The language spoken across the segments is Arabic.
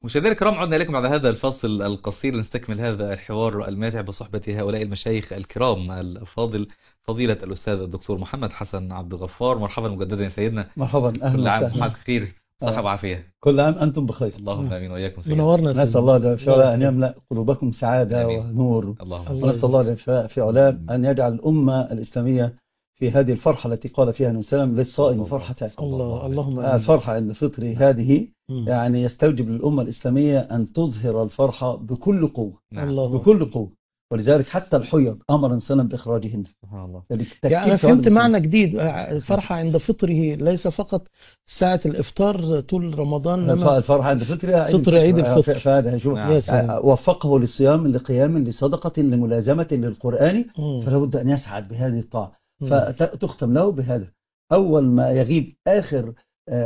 مشاهدينا الكرام، عدنا إليكم بعد هذا الفاصل القصير لنستكمل هذا الحوار الماتع بصحبة هؤلاء المشايخ الكرام الأفاضل، فضيلة الأستاذ الدكتور محمد حسن عبد الغفار. مرحبا مجددا يا سيدنا. مرحبا، كل اهلا عام وسهلا. وحضرتك بخير، صحة وعافية. كل عام انتم بخير. اللهم آمين وإياكم سيدنا. منورنا نسأل الله جل في علاه ان يملأ قلوبكم سعادة آمين. ونور، اللهم ونسأل الله جل في علاه ان يجعل الأمة الإسلامية في هذه الفرحة التي قال فيها النبي صلى الله عليه وسلم للصائم فرحتان. اللهم الفرحة عند فطر هذه مم. يعني يستوجب للأمة الإسلامية أن تظهر الفرحة بكل قوة، نعم. الله بكل قوة. ولذلك حتى الحيض أمر الإنسان بإخراجهن. سبحان الله. يعني أنا فهمت معنى جديد، فرحة عند فطره ليس فقط ساعة الإفطار طول رمضان، لما الفرحة عند فطر فطر عيد الفطر. فهذا شوف وفقه للصيام، لقيام، لصدقة، لملازمة، للقرآن، فلا بد أن يسعد بهذه الطاعة، فتختم له بهذا. أول ما يغيب آخر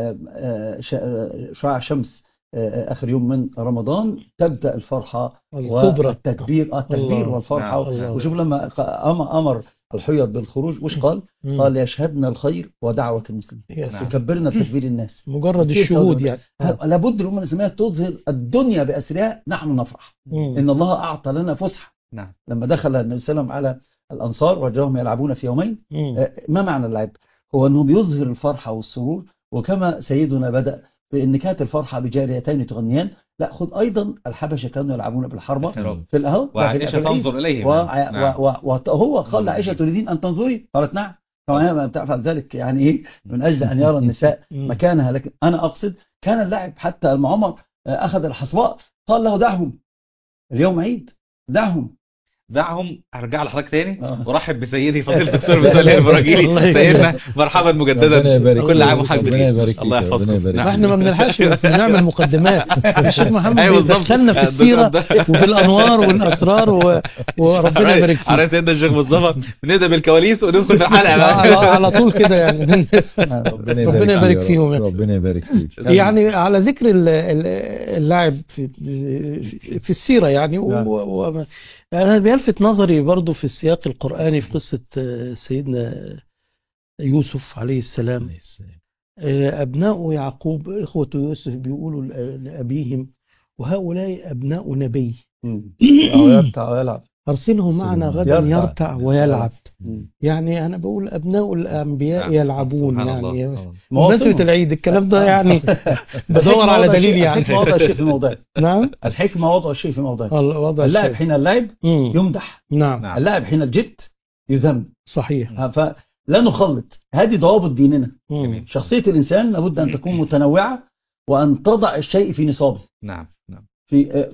شعاع شمس آخر يوم من رمضان تبدأ الفرحة والتكبير والفرحة. وشوف لما أمر الحيض بالخروج وش قال؟ قال يشهدن الخير ودعوة المسلمين، يكبرنا تكبير الناس، مجرد الشهود. يعني لابد الأمة الإسلامية تظهر الدنيا بأسرها. نحن نفرح إن الله أعطى لنا فسحة. لما دخل النبي صلى الله عليه وسلم على الأنصار وجاءهم يلعبون في يومين، ما معنى اللعب؟ هو أنه بيظهر الفرحة والسرور. وكما سيدنا بدأ بأن كانت الفرحة بجاريتين تغنيان، لا خذ أيضا الحبشة كانوا يلعبون بالحربة في الأهو، وعائشة تنظر إليهم، وهو قال لعائشة تريدين أن تنظري؟ قالت نعم. طبعا ما بتفعل ذلك يعني إيه؟ من أجل أن يرى النساء مكانها. لكن أنا أقصد كان اللعب. حتى لما عمر أخذ الحصباء قال له دعهم، اليوم عيد، دعهم. ارجع لحضرتك تاني ورحب بسيدي فضيله الدكتور بسالم البراجيلي. سيدنا مرحبا مجددا، كل عام وحضرتك بخير. الله يحفظكم. احنا ما بنلحقش نعمل مقدمات. الشيخ محمد دخلنا في السيره وفي الانوار والاسرار وربنا يبارك فيك. عارف سيدنا الشيخ مصطفى، بنبدا بالكواليس وندخل في الحلقه على طول كده يعني. ربنا يبارك فيهم. ربنا يبارك فيك. يعني على ذكر اللعب في السيره يعني، أنا بيلفت نظري برضو في السياق القرآني في قصة سيدنا يوسف عليه السلام. أبناء يعقوب إخوة يوسف بيقولوا لأبيهم وهؤلاء أبناء نبي يرتع ويلعب، أرسله معنا غدا يرتع ويلعب. يعني أنا بقول أبناء الأنبياء يلعبون. يعني مناسبة العيد الكلام ده يعني بدور على دليل. يعني الحكمة وضع الشيء في الموضوع. نعم، الحكمة وضع الشيء في الموضوع. اللاعب حين اللعب يمدح، نعم. اللاعب حين الجد يذم. صحيح. فلا نخلط. هذه ضوابط ديننا. شخصية الإنسان لابد أن تكون متنوعة وأن تضع الشيء في نصابه. نعم. في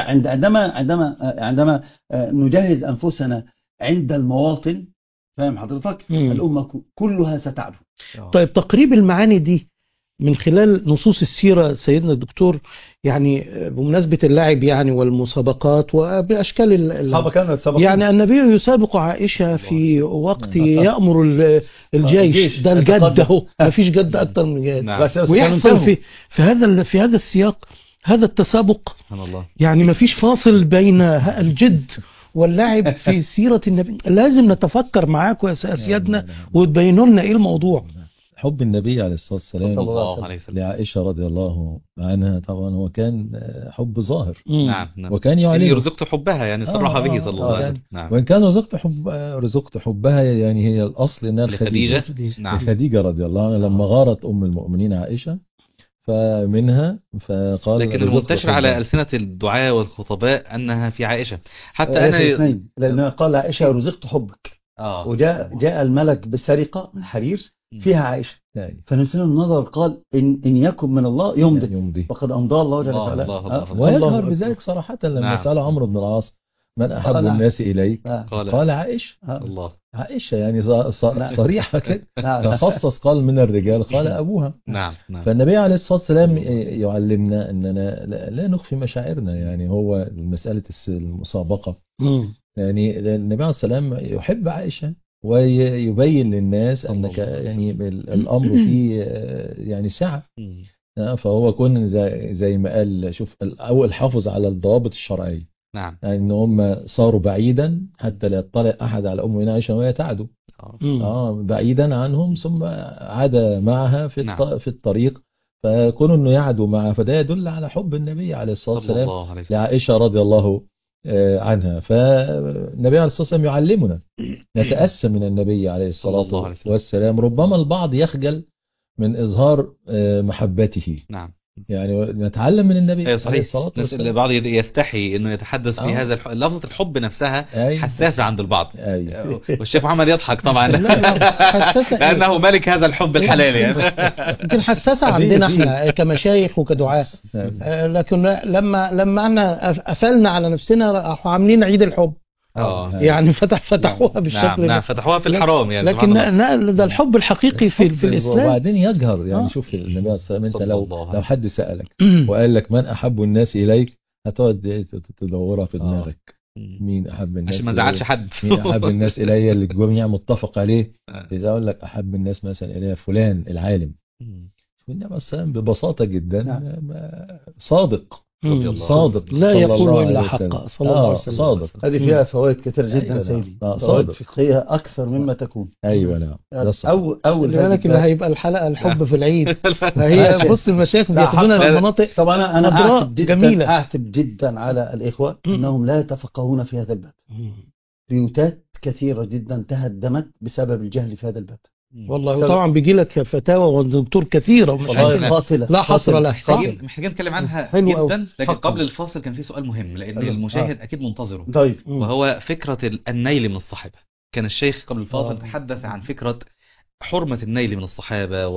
عندما نجهز أنفسنا عند المواطن، فاهم حضرتك؟ الأمة كلها ستعلو. طيب، تقريب المعاني دي من خلال نصوص السيرة سيدنا الدكتور، يعني بمناسبة اللعب يعني والمسابقات وبأشكال يعني النبي يسابق عائشة في وقت يأمر الجيش. ده الجد اهو، مفيش جد أكتر من جد. ويحصل في هذا السياق هذا التسابق. يعني مفيش فاصل بين الجد واللعب في سيرة النبي. لازم نتفكر معاكم يا سيادنا وتبينوا لنا ايه الموضوع. حب النبي عليه الصلاة والسلام لعائشة رضي الله عنها طبعا هو كان حب ظاهر. نعم. وكان يعلن رزقت حبها، يعني صرح به صلى الله عليه وسلم. وإن كان رزقت حبها يعني هي الأصل إنها لخديجة. لخديجة رضي الله عنها لما غارت أم المؤمنين عائشة فمنها فقال. لكن المنتشر على ألسنة الدعاء والخطباء أنها في عائشة. حتى أنا لأنه قال عائشة رزقت حبك. وجاء الملك بالسرقة من حرير فيها عائشة. فنسأل النظر قال إن يكن من الله يمضي وقد أمضى الله جل وعلا. ويظهر بذلك صراحة لما سأل عمرو بن العاص من أحب الناس إليك قال عائشة. عائشة يعني صريحة كده. خصص قال من الرجال قال أبوها. نعم. فالنبي عليه الصلاة والسلام يعلمنا أننا لا نخفي مشاعرنا. يعني هو مسألة المسابقة يعني النبي عليه الصلاة والسلام يحب عائشة ويبين للناس أنك يعني الأمر فيه يعني سعة. فهو كون زي ما قال شوف الأول حافظ على الضوابط الشرعية. نعم. يعني ان هم صاروا بعيدا حتى لا يطلع احد على ام عائشه وهي تعدو. بعيدا عنهم ثم عاد معها في الطريق فكون انه يعدو معه فده يدل على حب النبي عليه الصلاة والسلام لعائشة رضي الله عنها. فالنبي عليه الصلاة والسلام يعلمنا نتأسى من النبي عليه الصلاة والسلام. ربما البعض يخجل من إظهار محبته. نعم. يعني نتعلم من النبي عليه الصلاة والسلام. البعض يستحي انه يتحدث في هذا لفظة الحب نفسها حساسة عند البعض. والشيخ محمد يضحك طبعا لأنه ملك هذا الحب الحلال يعني. يمكن حساسة عندنا احنا كمشايخ وكدعاة، لكن لما احنا قفلنا على نفسنا راحوا عاملين عيد الحب. يعني فتحوها بالشكل نعم فتحوها في الحرام يعني. لكن ده الحب الحقيقي في الإسلام. وبعدين يجهر يعني. شوف النبي عليه الصلاة والسلام، انت لو حد سألك وقال لك من أحب الناس إليك، هتقعد تدورها في دماغك مين أحب الناس عشان ما زعلش حد. مين أحب الناس إلي اللي الجميع متفق عليه. إذا أقول لك أحب الناس مثلا إلي فلان العالم، النبي عليه الصلاة والسلام ببساطة جدا صادق صادق لا يقول إلا حقا صلى الله عليه وسلم. صادق. هذه فيها فوائد كثيرة جدا سيدي، فوائد فقهية أكثر مما تكون. أيوة نعم. أول لكن اللي هيبقى الحلقة الحب في العيد فهي بص المشايخ بياخدونا لمناطق. طبعا أنا أعتب جدا على الإخوة أنهم لا يتفقهون في هذا الباب. بيوتات كثيرة جدا تهدمت بسبب الجهل في هذا الباب. والله طبعا بيجي لك فتاوى والدكتور كثيرة والله قاتلة لا حصر لها. محتاجين نتكلم عنها جدا، لكن قبل الفاصل كان في سؤال مهم لأن المشاهد أكيد منتظره. طيب. وهو فكرة النيل من الصحابة. كان الشيخ قبل الفاصل تحدث عن فكرة حرمة النيل من الصحابة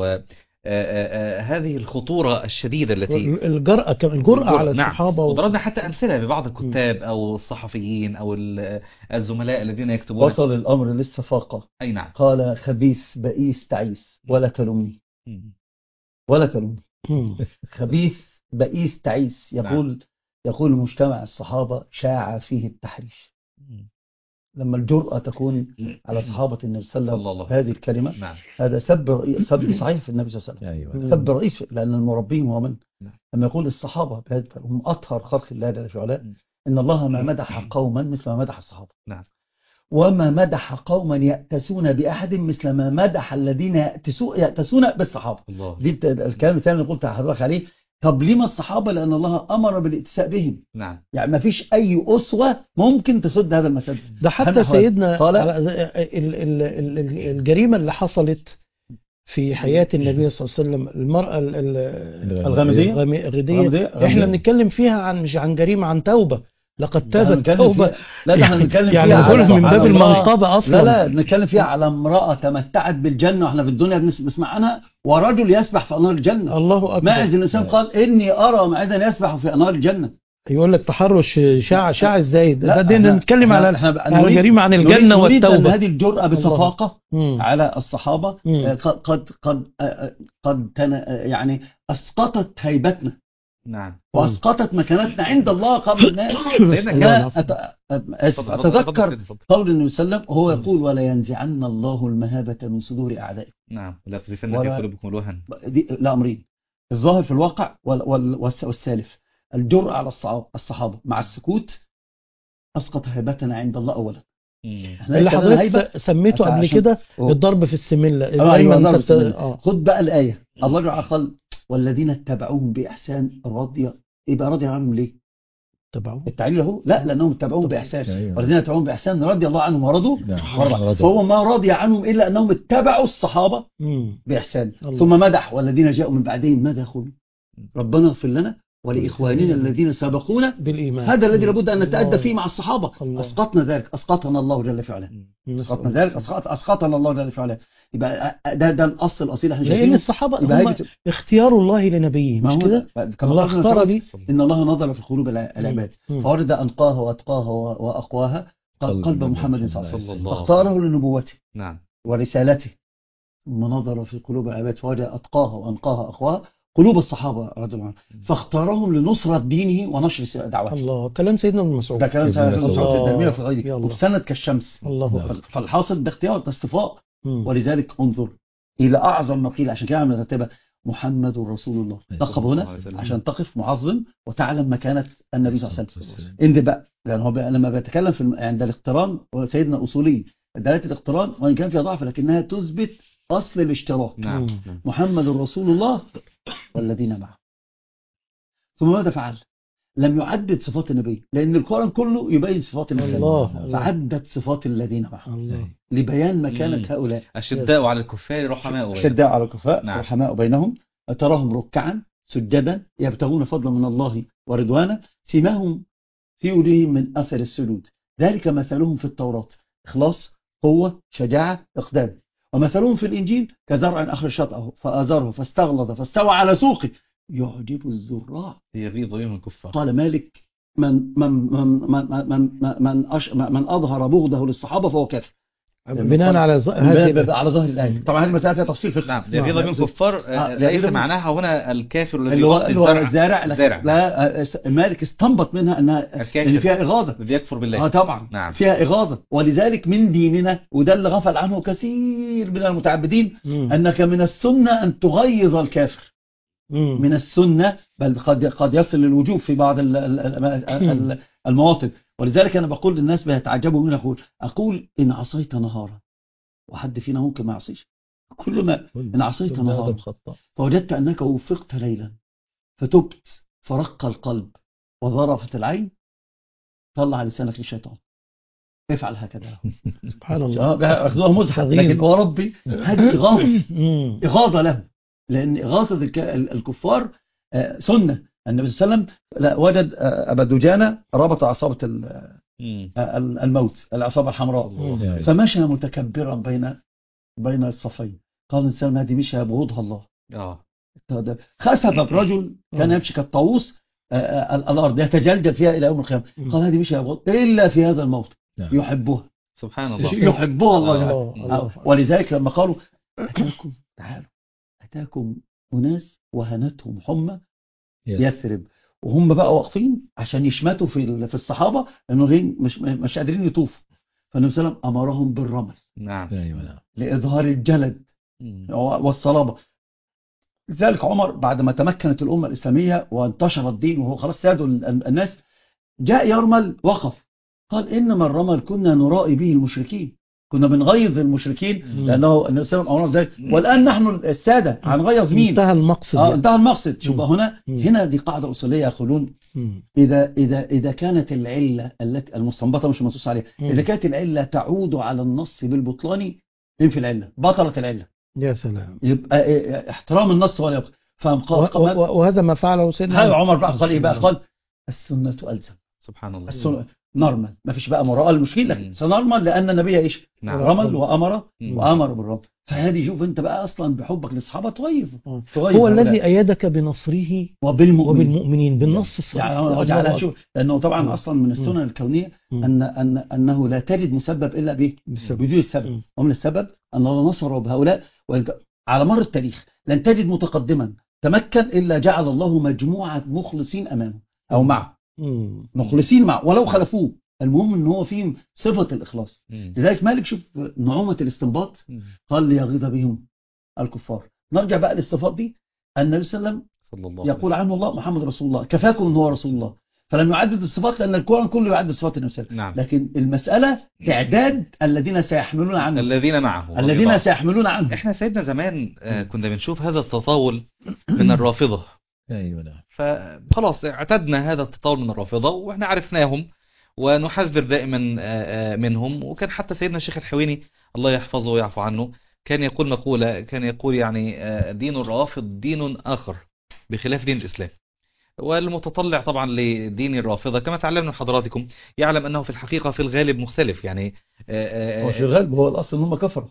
وهذه الخطورة الشديدة التي الجرأة على الصحابة. وضربنا حتى أمثلة ببعض الكتاب أو الصحفيين أو الزملاء الذين يكتبون. وصل الأمر للصفاقة. أي نعم. قال خبيث بئيس تعيس ولا تلومني ولا تلومني. خبيث بئيس تعيس. يقول مجتمع الصحابة شاع فيه التحريش. لما الجرأة تكون على صحابة النبي صلى الله عليه وسلم هذه الكلمة. هذا سب صحيح في النبي صلى الله عليه وسلم. سب رئيس، لأن المربين هو من؟ لما يقول الصحابة بهذا هم أطهر خلق الله جل وعلا، إن الله ما مدح قوما مثل ما مدح الصحابة. وما مدح قوما يأتسون بأحد مثل ما مدح الذين يأتسون بالصحابة. دي الكلام الثاني اللي قلت حضرتك عليه. طب لما الصحابة؟ لأن الله أمر بالاتساء بهم. نعم. يعني ما فيش أي أسوة ممكن تسد هذا المسد. ده حتى سيدنا الجريمة اللي حصلت في حياة النبي صلى الله عليه وسلم، المرأة الغامدية، احنا بنتكلم فيها مش عن جريمة، عن توبة. لقد تابت توبة. لا ده احنا بنتكلم يعني نقول من باب المنقبة أصلا. لا بنتكلم فيها على امرأة تمتعت بالجنة واحنا في الدنيا بنسمع عنها، ورجل يسبح في أنهار الجنة. الله أكبر. ماعز الإنسان قال إني أرى معدا يسبح في أنهار الجنة. يقول لك تحرش شاع ازاي؟ ده نتكلم على جريمة عن الجنة والتوبة. أن هذه الجرأة بصفاقة على الصحابة قد يعني أسقطت هيبتنا. نعم. وأسقطت مكانتنا عند الله قبل الناس. أتذكر قول النبي صلى الله عليه وسلم وهو يقول ولا ينزعن الله المهابة من صدور أعدائكم. نعم. لا تزيفن في قلوبكم الوهن. لا أمرين، الظاهر في الواقع والسالف. الجرأة على الصحابة مع السكوت أسقط هيبتنا عند الله أولا. اللي حضرتك سميته قبل كده الضرب في السملة. خد بقى الآية. الله قال والذين اتبعوهم بإحسان يبقى راضي عنهم ليه؟ تبعوه التعليل اهو. لا لأنهم اتبعوهم بإحسان. والذين اتبعوهم بإحسان رضي الله عنهم ورضوا. فهو ما راضي عنهم إلا أنهم اتبعوا الصحابة بإحسان. ثم مدح والذين جاءوا من بعدهم ماذا يقولون؟ ربنا اغفر لنا ولإخواننا الذين سبقونا بالإيمان. هذا الذي لابد أن نتأدى فيه مع الصحابة. أسقطنا ذلك أسقطنا الله جل في علاه. أسقطنا ذلك أسقطنا الله جل في علاه. يبقى ده الأصل الأصيل. احنا لأن الصحابة هم اختيار الله لنبيه، مش كده؟ الله اختار به. إن الله نظر في قلوب العباد فورد أنقاها وأتقاها وأقواها قلب محمد صلى الله عليه وسلم فاختاره لنبوته ورسالته. ثم نظر في قلوب العباد فورد أتقاها وأنقاها أقواها قلوب الصحابة رضي الله عنهم فاختارهم لنصرة دينه ونشر دعوته. الله. كلام سيدنا ابن مسعود. ده كلام سيدنا ابن مسعود في الترمية في غيره وبسند كالشمس. الله. فالحاصل ده اختيار، ده اصطفاء. ولذلك انظر إلى أعظم ما قيل. عشان كده عمل مرتبة محمد رسول الله. لقب هنا عشان تقف معظم وتعلم مكانة النبي صلى الله عليه وسلم. انت بقى لأن هو لما بيتكلم عند الاقتران سيدنا أصولي دلالة الاقتران وإن كان فيها ضعف لكنها تثبت أصل الاشتراك. نعم. محمد رسول الله والذين معه. ثم ماذا فعل؟ لم يعدد صفات النبي، لأن القرآن كله يبين صفات النبي، فعدد صفات الذين معه لبيان مكانة هؤلاء. أشداء على الكفار رحماء بينهم. أشداء على الكفار رحماء بينهم، تراهم ركعا سجدا يبتغون فضلا من الله ورضوانا، سيماهم في وجوههم من أثر السجود، ذلك مثلهم في التوراة، إخلاص، قوة، شجاعة، إقدام. ومثلهم في الإنجيل كزرع أخرج شطأه فأزره فاستغلظ فاستوى على سوقه يعجب الزراع يغيظ بهم الكفار. قال مالك من أظهر بغضه للصحابة فهو كافر، بناء على ظاهر الآية. طبعا هذه المسألة فيها تفصيل فقهي. نعم، يغيظ بهم الكفار ليس معناها هنا الكافر الذي يغطي الزارع. لا، مالك استنبط منها أنها إن فيها إغاظة، الذي يكفر بالله. طبعا نعم. فيها إغاظة. ولذلك من ديننا، وده اللي غفل عنه كثير من المتعبدين، أنك من السنة أن تغيظ الكافر، من السنة، بل قد يصل للوجوب في بعض المواطن. ولذلك أنا بقول للناس بيتعجبوا مني، أقول إن عصيت نهارا، وحد فينا ممكن ما يعصيش، كلنا إن عصيت نهارا فوجدت أنك وفقت ليلا فتبت فرق القلب وظرفت العين، طلع لسانك للشيطان، افعل هكذا. سبحان الله، أخذوها مزحة، لكن هو ربي هذه إغاظة له، لأن إغاظة الكفار سنة. النبي صلى الله عليه وسلم وجد أبا دجانة ربط عصابة الموت، العصابة الحمراء، فمشى متكبرا بين الصفين. قال الإنسان هذه مشى يبغضها الله. خسف رجل كان يمشي كالطاووس الأرض يتجلجل فيها إلى يوم القيامة، قال هذه مشى يبغض إلا في هذا الموت يحبها. سبحان الله، يحبها الله. ولذلك لما قالوا أتاكم أناس وهنتهم حمى يثرب، وهم بقى واقفين عشان يشمتوا في الصحابة انه مش قادرين يطوفوا، فالنبي صلى الله عليه وسلم امرهم بالرمل. نعم. لإظهار الجلد والصلابة. لذلك عمر بعد ما تمكنت الأمة الإسلامية وانتشر الدين وهو خلاص سادوا الناس، جاء يرمل، وقف قال إنما الرمل كنا نرائي به المشركين، كنا بنغيظ المشركين، لأنه النبي صلى الله عليه وسلم والآن نحن السادة هنغيظ مين؟ انتهى المقصد. انتهى المقصد. شوف هنا دي قاعدة أصولية يقولون إذا كانت العلة التي المستنبطة مش منصوص عليها، إذا كانت العلة تعود على النص بالبطلان، في العلة بطلت العلة. يا سلام. يبقى احترام النص ولا يبقى. وهذا ما فعله سيدنا عمر بقى. قال إيه بقى؟ قال السنة ألزم. سبحان الله. السنة نرمل، ما فيش بقى مراء المشكلة، سنرمل لأن النبي إيش؟ نعم. رمل وأمر بالرمل. فهذه شوف أنت بقى أصلا بحبك للصحابة تغيظ. هو الذي أيدك بنصره وبالمؤمنين بالنص الصحيح. يعني شوف، لأنه طبعا أصلا من السنن الكونية أنه لا تجد مسبب إلا بوجود السبب، ومن السبب أن الله نصره بهؤلاء. على مر التاريخ لن تجد متقدما تمكن إلا جعل الله مجموعة مخلصين أمامه أو معه، مخلصين معه ولو خلفوه، المهم ان هو فيهم صفة الإخلاص. لذلك مالك شوف نعومة الاستنباط، قال ليغيظ بهم الكفار. نرجع بقى للصفات دي. النبي صلى الله عليه وسلم يقول عنه الله محمد رسول الله، كفاكم ان هو رسول الله، فلم يعدد الصفات لأن القرآن كله يعدد صفات النبي صلى الله عليه وسلم. لكن المسألة تعداد الذين سيحملون عنه، الذين معه، الذين سيحملون عنه. احنا سيدنا زمان كنا بنشوف هذا التطاول من الرافضة. ايوه. فخلاص اعتدنا هذا التطاول من الرافضة واحنا عرفناهم ونحذر دائما منهم. وكان حتى سيدنا الشيخ الحويني الله يحفظه ويعفو عنه كان يقول مقولة، كان يقول يعني دين الرافض دين آخر بخلاف دين الإسلام. والمتطلع طبعا لدين الرافضة كما تعلمنا من حضراتكم يعلم أنه في الحقيقة في الغالب مختلف. يعني هو في الغالب هو الأصل أنهم كفر.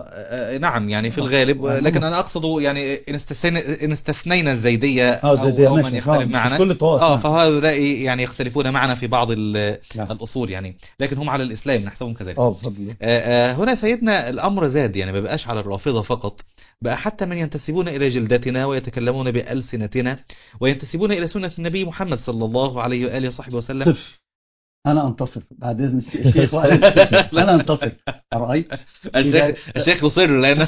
نعم يعني في الغالب، لكن أنا أقصد يعني إن استثنينا الزيدية أو من يختلف معنا فهؤلاء يعني يختلفون معنا في بعض الأصول يعني، لكن هم على الإسلام نحسبهم كذلك. هنا سيدنا الأمر زاد، يعني ما بقاش على الرافضة فقط، بقى حتى من ينتسبون إلى جلدتنا ويتكلمون بألسنتنا وينتسبون إلى سنة النبي محمد صلى الله عليه وآله وصحبه وسلم. أنا أنتصر بعد إذن الشيخ. أنا أنتصر. أرأيت الشيخ يصر لنا.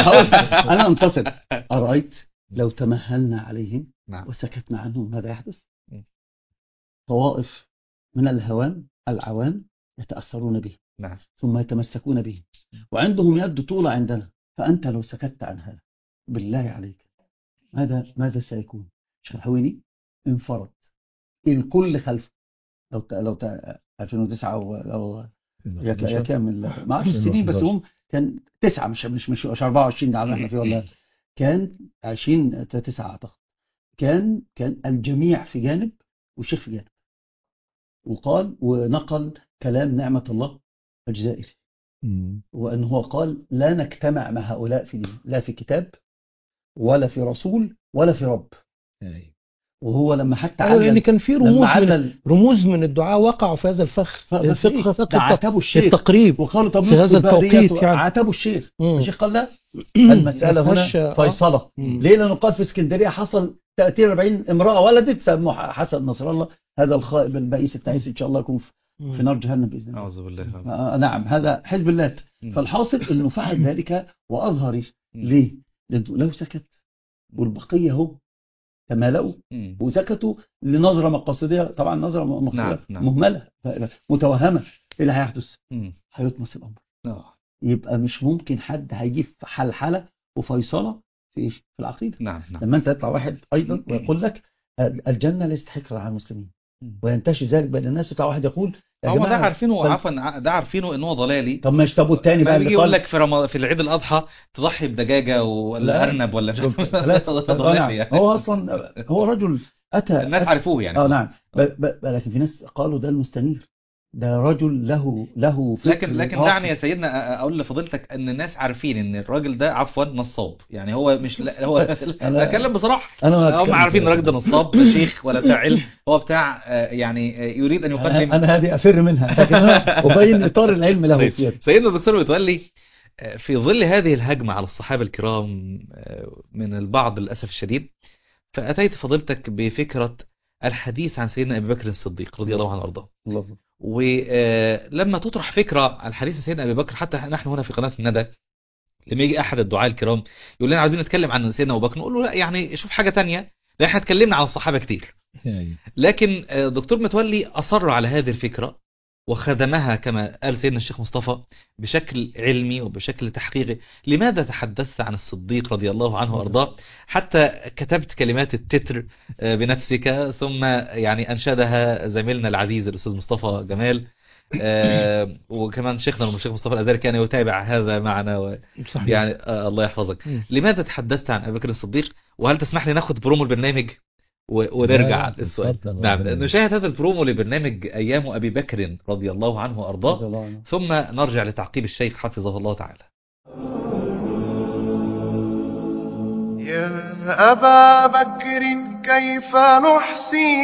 أنا أنتصر. أرأيت لو تمهلنا عليهم وسكتنا عنهم ماذا يحدث؟ طوائف من الهوان العوام يتأثرون به ثم يتمسكون به وعندهم يد طولة عندنا، فأنت لو سكت عن هذا بالله عليك ماذا سيكون؟ الشيخ الحويني انفرد، الكل خلفه. لو 2009 او يا كامل ما اعرفش السنين، بس هم كان 9 مش 24 اللي احنا فيه، ولا كان 20/9 اعتقد. كان الجميع في جانب والشيخ في جانب، وقال ونقل كلام نعمة الله الجزائري، وأن هو قال لا نجتمع مع هؤلاء في دين، لا في كتاب ولا في رسول ولا في رب. وهو لما حتى لأن كان في رموز من الدعاء وقعوا في هذا الفخ عاتبوا الشيخ التقريب، وقالوا طب في هذا التوقيت يعني عاتبوا الشيخ. الشيخ قال لا، المسألة هنا فيصلة. ليه؟ لأنه قال في اسكندرية حصل 30-40 امرأة ولدت، سموا حسن نصر الله هذا الخائب البئيس التعيس إن شاء الله يكون في نار جهنم بإذن الله. أعوذ بالله. نعم، هذا حزب الله. فالحاصل أنه فعل ذلك وأظهر. ليه؟ لو سكت والبقية هو تمالؤوا وسكتوا لنظرة مقاصدية، طبعا نظرة مهملة متوهمة. ايه اللي هيحدث؟ هيطمس الأمر. يبقى مش ممكن حد هيجيب حلحلة وفيصلة في العقيدة. لما انت يطلع واحد ايضا ويقول لك الجنة ليست حكرا على المسلمين وينتشر ذلك بين الناس، وطلع واحد يقول هو ده عارفينه، عفوا ده عارفينه ان هو ضلالي. طب ما يشتبوا الثاني بقى اللي يقول لك في العيد الاضحى تضحي بدجاجه ولا ارنب ولا ضلالي. هو اصلا هو رجل اتى الناس عرفوه يعني. نعم. لكن في ناس قالوا ده المستنير، ده رجل له فكر. لكن دعني يا سيدنا اقول لفضيلتك ان الناس عارفين ان الراجل ده عفوا نصاب، يعني هو مش هو انا اتكلم بصراحه، هم عارفين الراجل ده نصاب، لا شيخ ولا بتاع علم، هو بتاع يعني يريد ان يقدم. انا هذه افر منها، لكن انا ابين اطار العلم له فيه. سيدنا الدكتور متولي، في ظل هذه الهجمه على الصحابه الكرام من البعض للاسف الشديد، فاتيت فضيلتك بفكره الحديث عن سيدنا ابي بكر الصديق رضي الله عنه وارضاه. ولما تطرح فكرة الحديث عن سيدنا أبي بكر، حتى نحن هنا في قناة الندى لما يجي أحد الدعاء الكرام يقول لنا عايزين نتكلم عن سيدنا أبو بكر، نقول له لا يعني شوف حاجة تانية، لا احنا اتكلمنا عن الصحابة كتير. لكن دكتور متولي أصر على هذه الفكرة وخدمها كما قال سيدنا الشيخ مصطفى بشكل علمي وبشكل تحقيقي. لماذا تحدثت عن الصديق رضي الله عنه وأرضاه حتى كتبت كلمات التتر بنفسك، ثم يعني أنشدها زميلنا العزيز الأستاذ مصطفى جمال، وكمان شيخنا الشيخ مصطفى الأزهري كان يتابع هذا معنا يعني الله يحفظك. لماذا تحدثت عن أبي بكر الصديق؟ وهل تسمح لي ناخد برومو البرنامج ونرجع للسؤال؟ نعم، نشاهد هذا البرومو لبرنامج أيام أبي بكر رضي الله عنه وأرضاه، ثم نرجع لتعقيب الشيخ حفظه الله تعالى. يا أبا بكر كيف نحصي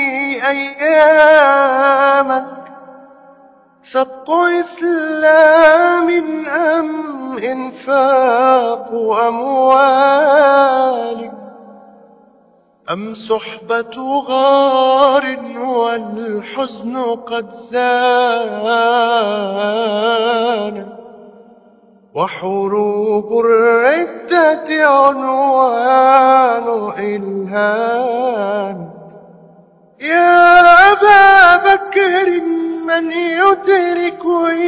أيامك، سبق إسلام أم إنفاق أموالك، أم صحبة غار والحزن قد زان، وحروب الردة عنوان إلهام. يا أبا بكر من يدرك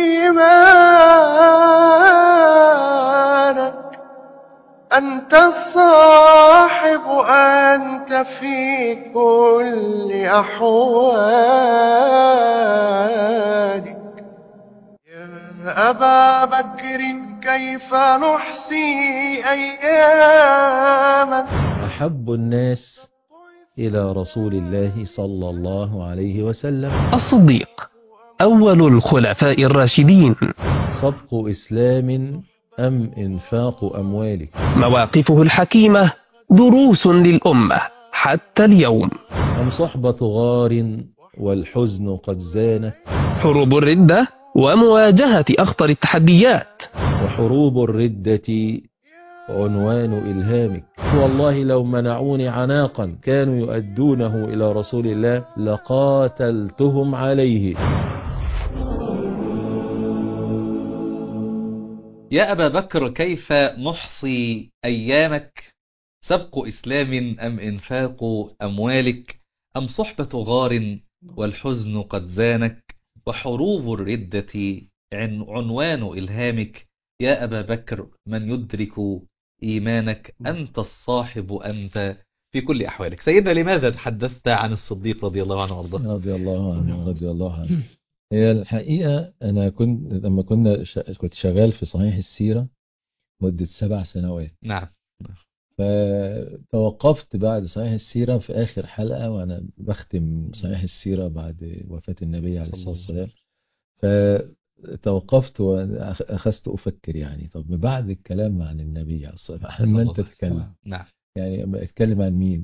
إيمانك، أنت الصاحب أنت في كل أحوالك. يا أبا بكر كيف نحصي أيامك. أحب الناس إلى رسول الله صلى الله عليه وسلم الصديق أول الخلفاء الراشدين، سبق إسلام أم إنفاق أموالك، مواقفه الحكيمة دروس للأمة حتى اليوم، أم صحبة غار والحزن قد زانك، حروب الردة ومواجهة أخطر التحديات، وحروب الردة عنوان إلهامك. والله لو منعوني عناقا كانوا يؤدونه إلى رسول الله لقاتلتهم عليه. يا أبا بكر كيف نحصي أيامك، سبق إسلام أم إنفاق أموالك، أم صحبة غار والحزن قد زانك، وحروب الردة عنوان إلهامك. يا أبا بكر من يدرك إيمانك، أنت الصاحب أنت في كل أحوالك. سيدنا لماذا تحدثت عن الصديق رضي الله عنه وارضاه؟ رضي الله عنه. هي الحقيقة أنا كنت لما كنت شغال في صحيح السيرة مدة 7 سنوات. نعم. فتوقفت بعد صحيح السيرة في آخر حلقة وأنا بختم صحيح السيرة بعد وفاة النبي عليه الصلاة والسلام. فتوقفت وأخذت أفكر يعني طب بعد الكلام عن النبي عليه الصلاة والسلام ما أنت تتكلم نعم يعني اتكلم عن مين؟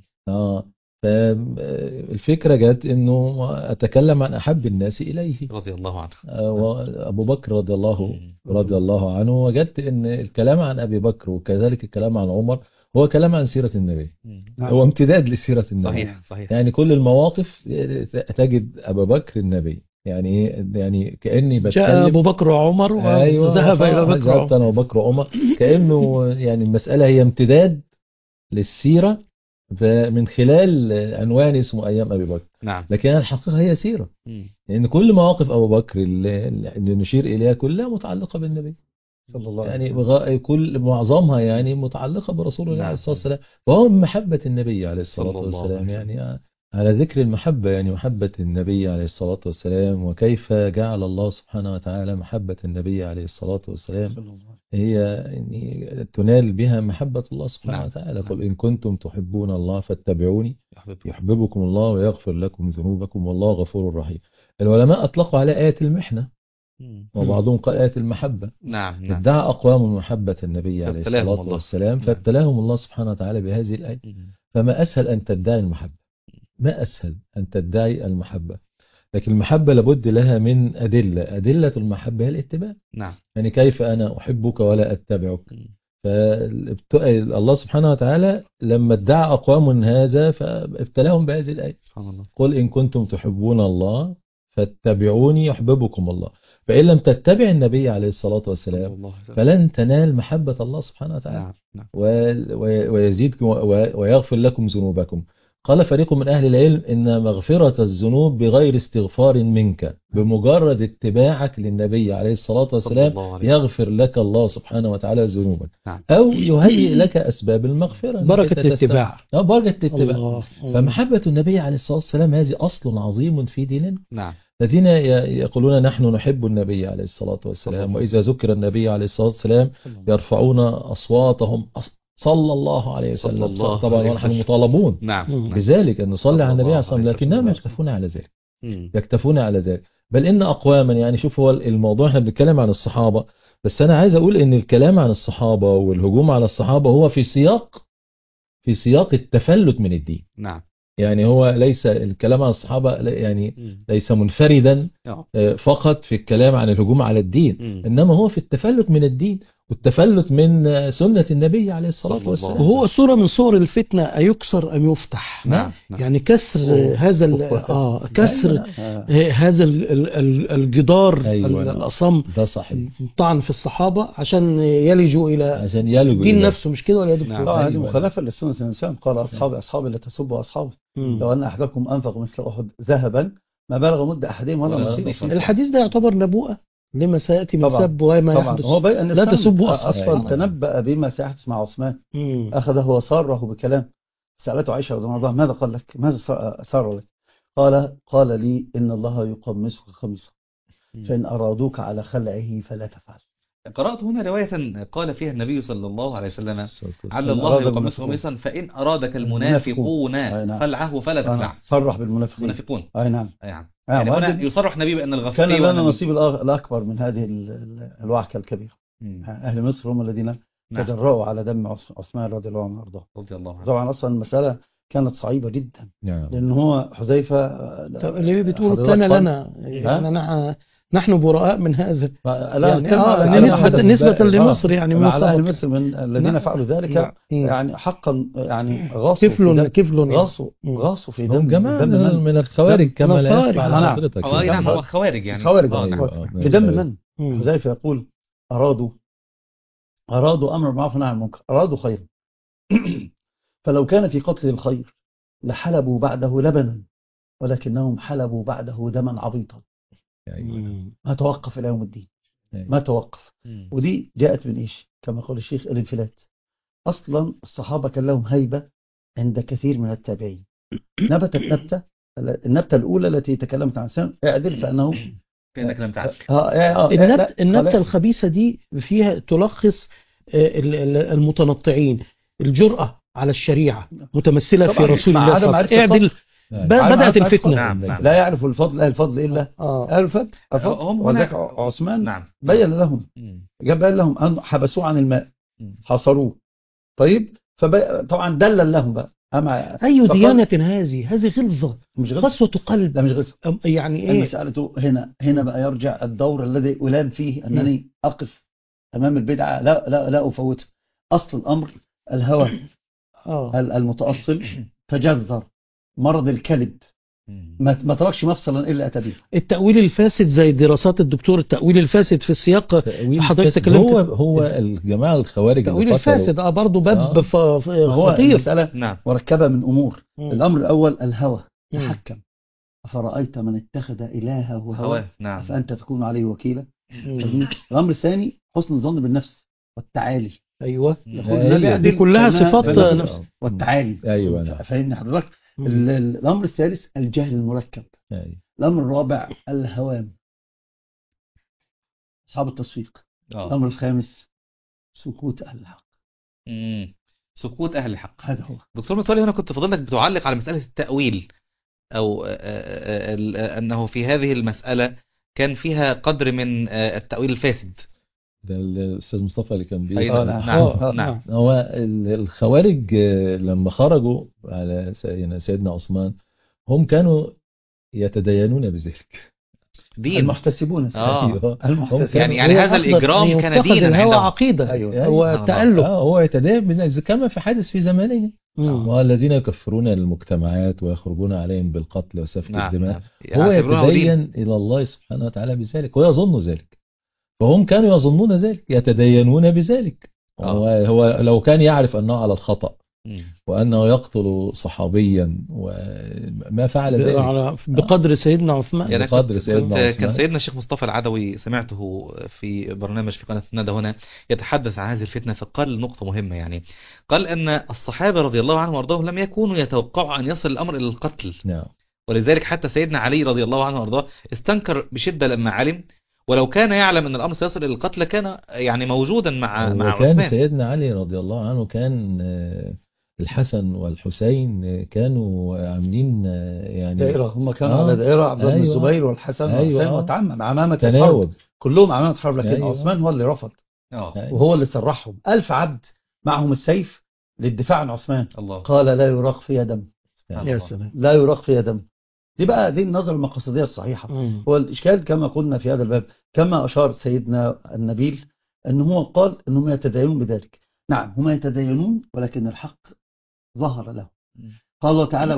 فالفكرة جت انه اتكلم عن احب الناس اليه رضي الله عنه وابو بكر رضي الله عنه. وجدت ان الكلام عن ابي بكر وكذلك الكلام عن عمر هو كلام عن سيرة النبي. هو امتداد لسيرة النبي. صحيح. يعني كل المواقف تجد ابا بكر النبي يعني كأني بتكلم جاء أبو بكر وعمر وذهب إلى بكر وعمر. أنا وبكر وعمر كأنه يعني المسألة هي امتداد للسيرة من خلال عنوان اسمه أيام أبي بكر. نعم. لكن الحقيقة هي سيرة لأن كل مواقف أبو بكر اللي نشير إليها كلها متعلقة بالنبي صلى الله عليه وسلم. يعني كل معظمها يعني متعلقة برسول الله عليه الصلاة والسلام. وهو من محبة النبي عليه الصلاة والسلام. يعني على ذكر المحبة يعني محبة النبي عليه الصلاة والسلام وكيف جعل الله سبحانه وتعالى محبة النبي عليه الصلاة والسلام هي يعني تنال بها محبة الله سبحانه وتعالى. قل إن كنتم تحبون الله فاتبعوني يحببكم الله ويغفر لكم ذنوبكم والله غفور رحيم. العلماء أطلقوا على آية المحنة وبعضهم قال آية المحبة. نعم. ادعى أقوام محبة النبي عليه الصلاة والسلام فابتلاهم الله سبحانه وتعالى بهذه الآية. فما أسهل أن تدعي المحبة، ما أسهل أن تدعي المحبة. لكن المحبة لابد لها من أدلة المحبة هي الاتباع. نعم. يعني كيف أنا أحبك ولا أتبعك؟ فالله سبحانه وتعالى لما ادعى أقوام هذا فابتلاهم بهذه الآية. سبحان الله. قل إن كنتم تحبون الله فاتبعوني يحببكم الله. فإن لم تتبع النبي عليه الصلاة والسلام فلن تنال محبة الله سبحانه وتعالى. نعم. ويزيدكم ويغفر لكم ذنوبكم. قال فريق من أهل العلم إن مغفرة الذنوب بغير استغفار منك بمجرد اتباعك للنبي عليه الصلاة والسلام يغفر لك الله سبحانه وتعالى ذنوبك. أو يهيئ لك أسباب المغفرة بركة الاتباع. بركة الاتباع. فمحبة النبي عليه الصلاة والسلام هذه أصل عظيم في ديننا. نعم. الذين يقولون نحن نحب النبي عليه الصلاة والسلام وإذا ذكر النبي عليه الصلاة والسلام يرفعون أصواتهم صلى الله عليه وسلم. طبعا ونحن مطالبون بذلك أن نصلي على النبي عليه الصلاة والسلام لكنهم يكتفون على ذلك. يكتفون على ذلك. بل إن أقواما يعني شوف هو الموضوع احنا بنتكلم عن الصحابة بس أنا عايز أقول إن الكلام عن الصحابة والهجوم على الصحابة هو في سياق التفلت من الدين. نعم. يعني هو ليس الكلام عن الصحابة يعني ليس منفردا فقط في الكلام عن الهجوم على الدين إنما هو في التفلت من الدين والتفلت من سنة النبي عليه الصلاة والسلام. وهو صورة من صور الفتنة أيكسر أم يفتح. نعم. يعني كسر هذا كسر هذا الجدار الأصم ده صحيح. طعن في الصحابة عشان يلجوا إلى الدين نفسه مش كده ولا يدخل. هذه مخالفة لسنة الإنسان. قال أصحابي لا تسبوا أصحابي لو أن أحدكم أنفق مثل أحد ذهبا ما بلغ مد أحدهم ولا نصيبه. الحديث ده يعتبر نبوءة لما سيأتي من سب وما يحدث. هو بيان لا تسبوا أصلا تنبأ بما سيحدث مع عثمان. أخذه وصاره بكلام. سألته عائشة رضي الله عنها ماذا قال لك؟ ماذا صار لك؟ قال لي إن الله يقمصك خميصا فإن أرادوك على خلعه فلا تفعل. قرأت هنا رواية قال فيها النبي صلى الله عليه وسلم على الله يقمصك خميصا فإن أرادك المنافقون خلعه فلا تفعل. صرح بالمنافقون. أي نعم. يعني يصرح النبي بأن الغفلين كان لنا نصيب الأكبر من هذه الوعكة الكبيرة. أهل مصر هم الذين تجرؤوا على دم عثمان رضي الله عنه وارضاه. طبعا أصلا المسألة كانت صعيبة جدا. لأن هو حذيفة اللي بتقول كان لنا يعني نحن براء من هذا يعني نسبة لمصر يعني من على أهل مصر من الذين فعلوا ذلك يعني حقا يعني غاصوا في دم جماعة من الخوارج كما لا يخفى على حضرتك. نعم هو خوارج يعني في دم من حذيفة يقول أرادوا أمر بالمعروف والنهي عن المنكر أرادوا خير فلو كان في قتل الخير لحلبوا بعده لبنا ولكنهم حلبوا بعده دما عبيطا. ما توقف إلى يوم الدين ما توقف. ودي جاءت من إيش كما قال الشيخ الانفلات. أصلا الصحابة كان لهم عند كثير من التابعين. نبتت النبتة الأولى التي تكلمت عن سنة اعدل فأنه كأنك لم تعدل. النبتة الخبيثة دي فيها تلخص المتنطعين، الجرأة على الشريعة متمثلة في رسول الله صلى الله عليه وسلم. اعدل بدأت الفتنة. نعم. لا يعرف الفضل إلا أهل الفضل. وذلك عثمان بين لهم، بين لهم أن حبسوه عن الماء، حصروه. طيب طبعا دلل لهم بقى. أي ديانة هذه غلظة، مش غلظة، قسوة قلب. لا مش غلظة. يعني إيه المسألة هنا بقى يرجع الدور الذي ألام فيه أنني أقف أمام البدعة لا أفوتها. أصل الأمر الهوى المتأصل تجذر، مرض الكلب ما تركش مفصلا إلا أتى به. التأويل الفاسد زي دراسات الدكتور، التأويل الفاسد في السياق حضرتك تكلمت. هو الجماعة الخوارج التأويل الفاسد برضه باب خطير. نعم. مركبة من أمور. الأمر الأول الهوى تحكم. أفرأيت من اتخذ إلهه هواه نعم. فأنت تكون عليه وكيلا. الأمر الثاني حسن الظن بالنفس والتعالي. أيوة. دي كلها صفات نفس والتعالي. أيوة. فإن حضرتك الأمر الثالث الجهل المركب. الأمر الرابع الهوام، أصحاب التصفيق. الأمر الخامس سكوت أهل الحق. سكوت أهل الحق. هذا هو. دكتور متولي، هنا كنت فضلك بتعلق على مسألة التأويل، أو أنه في هذه المسألة كان فيها قدر من التأويل الفاسد. ده الأستاذ مصطفى اللي كان بيه. نعم. هو الخوارج لما خرجوا على سيدنا عثمان هم كانوا يتدينون بذلك. دين المحتسبون. يعني هذا الإجرام كان دينا. هو عقيدة. هو تألق. هو يتدين بذلك كما في حادث في زماننا. والذين يكفرون المجتمعات ويخرجون عليهم بالقتل وسفك الدماء. هو يتدين إلى الله سبحانه وتعالى بذلك ويظن ذلك. فهم كانوا يظنون ذلك، يتدينون بذلك. هو لو كان يعرف أنه على الخطأ وأنه يقتل صحابيا وما فعل ذلك بقدر سيدنا عثمان. يعني كان سيدنا الشيخ مصطفى العدوي سمعته في برنامج في قناة الندى هنا يتحدث عن هذه الفتنة، فقال نقطة مهمة. يعني قال أن الصحابة رضي الله عنهم وارضاهم لم يكونوا يتوقعوا أن يصل الأمر إلى القتل. ولذلك حتى سيدنا علي رضي الله عنه وارضاه استنكر بشدة لما علم، ولو كان يعلم أن الأمر سيصل إلى القتل كان يعني موجودا مع عثمان. كان سيدنا علي رضي الله عنه كان الحسن والحسين كانوا عاملين يعني دائرة، هم كانوا على دائرة، عبد الله بن الزبير والحسن والحسين وتعمم عمامة الحرب، كلهم عمامة الحرب، لكن عثمان هو اللي رفض وهو اللي سرحهم. 1000 عبد معهم السيف للدفاع عن عثمان. قال لا يراق في دم. لا يراق في دم. دي النظرة المقاصدية الصحيحة. هو الإشكال كما قلنا في هذا الباب، كما أشار سيدنا النبيل أنه هو قال أنهم يتدينون بذلك. نعم هم يتدينون، ولكن الحق ظهر له. قال الله تعالى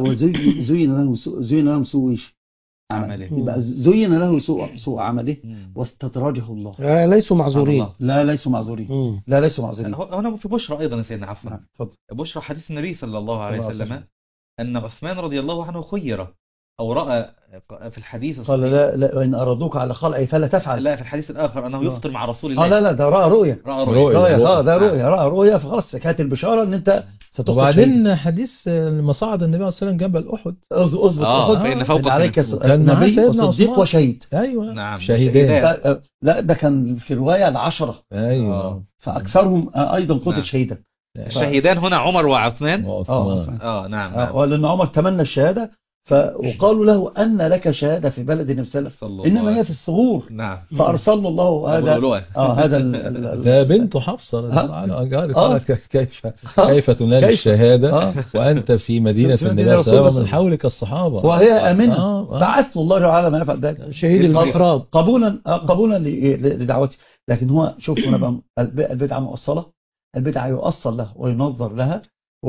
زين لهم سوء عمله. يبقى زين له سوء عمله واستدرجه الله. ليسوا معذورين. لا ليسوا معذورين. لا ليسوا معذورين. هنا في بشرى أيضا يا سيدنا، عفوا. بشرى حديث النبي صلى الله عليه وسلم أن عثمان رضي الله عنه خير أو رأى في الحديث قال لا وإن أرادوك على خلعي فلا تفعل. لا، في الحديث الآخر أنه يفطر مع رسول الله. لا ده رأى رؤية. رأى رؤية فخلاص كانت البشارة أن أنت ستخطئ. وبعدين حديث لما صعد النبي عليه الصلاة والسلام جبل أحد، أصبت أحد فإن فوق عليك النبي وصديق وشهيد. أيوة. نعم. شهيدان. لا ده كان في رواية 10. أيوة. فأكثرهم أيضا قتل شهيدا. الشهيدان هنا عمر وعثمان. نعم. ولأن عمر تمنى الشهادة، وقالوا له أن لك شهادة في بلد النبي صلى الله عليه وسلم، إنما هي في الصغور. نعم. فأرسل الله هذا ده بنت حفصة قالت كيف تنال الشهادة وأنت في مدينة النبي صلى الله عليه وسلم من حولك الصحابة وهي آمنة. بعث الله تعالى ما يفعل ذلك شهيد المحراب قبولا لدعوته. لكن هو شوف هنا بقى البدعة مؤصلة، البدعة يؤصل له وينظر لها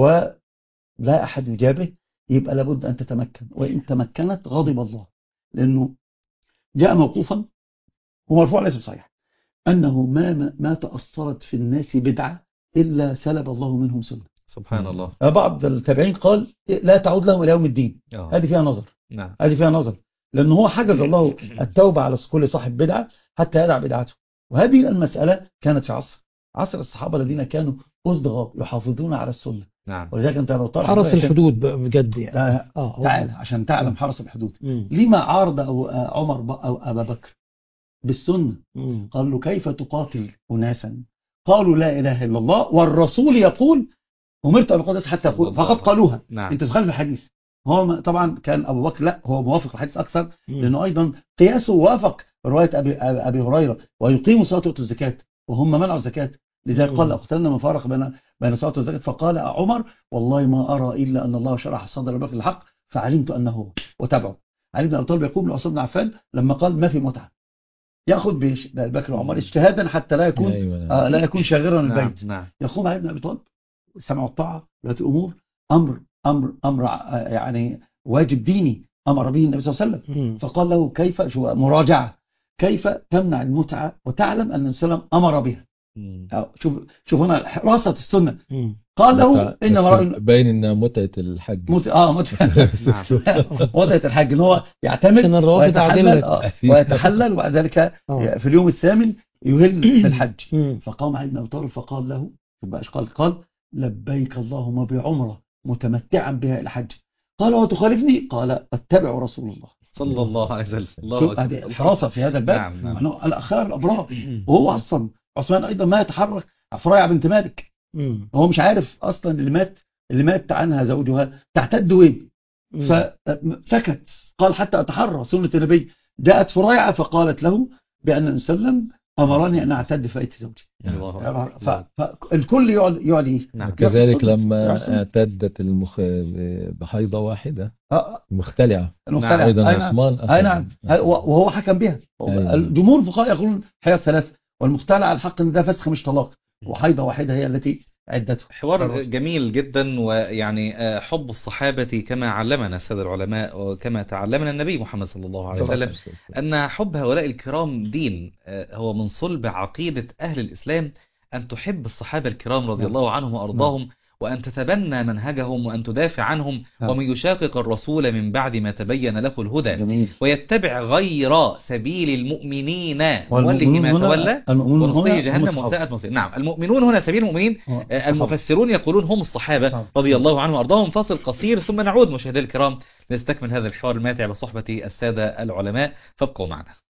ولا أحد يجابه، يبقى لابد أن تتمكن، وإن تمكنت غضب الله. لأنه جاء موقوفا ومرفوع ليس صحيح أنه ما تأثرت في الناس بدعة إلا سلب الله منهم سنة. سبحان الله. بعض التابعين قال لا تعود لهم إلى يوم الدين. هذه فيها نظر. نعم. هذه فيها نظر، لأنه هو حجز الله التوبة على كل صاحب بدعة حتى يدع بدعته. وهذه المسألة كانت في عصر الصحابة الذين كانوا أصدغاء يحافظون على السنة، نعم. ولذلك انت لو طرح حرس الحدود بجد يعني. تعال عشان تعلم حرس الحدود. لما عارض عمر أو أبا بكر بالسنة؟ قال له كيف تقاتل أناسا قالوا لا إله إلا الله والرسول يقول أمرت أن أقاتل حتى أقول، فقد قالوها. نعم. أنت تخالف الحديث. هو طبعا كان أبو بكر لا هو موافق الحديث أكثر، لأنه أيضا قياسه وافق رواية أبي هريرة ويقيم الصلاة ويؤتوا الزكاة وهم منعوا الزكاة. لذلك قال أقتلنا من فارق بين الصلاة والزكاة. فقال عمر والله ما أرى إلا أن الله شرح صدر أبي بكر الحق فعلمت أنه هو وتبعه. علي بن أبي طالب يقول لعثمان بن عفان لما قال ما في متعة يأخذ بكر وعمر اجتهادا حتى لا يكون لا يكون شاغرا البيت. نعم. يقوم علي بن أبي طالب السمع والطاعة ولاة الأمور أمر يعني واجب ديني أمر به النبي صلى الله عليه وسلم. فقال له كيف مراجعة كيف تمنع المتعة وتعلم أن النبي صلى الله عليه وسلم أمر بها. شوف هنا حراسة السنة. قال له إنما باين إنها متعة الحج. متعة الحج إن هو يعتمد ويتحلل وبعد ذلك في اليوم الثامن يهل بالحج. فقام علي بن أبي طالب فقال له قال لبيك اللهم بعمرة متمتعا بها الحج. قال وتخالفني؟ قال اتبع رسول الله صلى الله عليه وسلم. هذه الحراسة في هذا الباب. نعم. الأخيار الأبرار. وهو أصلا عثمان أيضا ما يتحرك فريعة بنت مالك. هو مش عارف أصلا اللي مات عنها زوجها تعتد وين. فسكت قال حتى أتحرى سنة النبي. جاءت فريعة فقالت له بأن النبي صلى الله عليه وسلم أمرني أن أعتد فأيت زوجي. فالكل يعلي. كذلك لما اعتدت بحيضة واحدة مختلعة أيضا عثمان أي نعم وهو حكم بها. الجمهور الفقهاء يقولون حيض ثلاث والمختلع على الحق ان ده فسخ مش طلاق وحيضة واحدة هي التي عدته. حوار جميل جدا. ويعني حب الصحابة كما علمنا السادة العلماء وكما تعلمنا النبي محمد صلى الله عليه وسلم أن حب هؤلاء الكرام دين. هو من صلب عقيدة أهل الإسلام أن تحب الصحابة الكرام رضي الله عنهم وأرضاهم وأن تتبنى منهجهم وأن تدافع عنهم. ومن يشاقق الرسول من بعد ما تبين له الهدى ويتبع غير سبيل المؤمنين نوله ما تولى ونصله جهنم وساءت مصيره. نعم. المؤمنون هنا سبيل المؤمنين. المفسرون يقولون هم الصحابة رضي الله عنهم وأرضاهم. فاصل قصير ثم نعود مشاهدينا الكرام نستكمل هذا الحوار الماتع بصحبة السادة العلماء فابقوا معنا.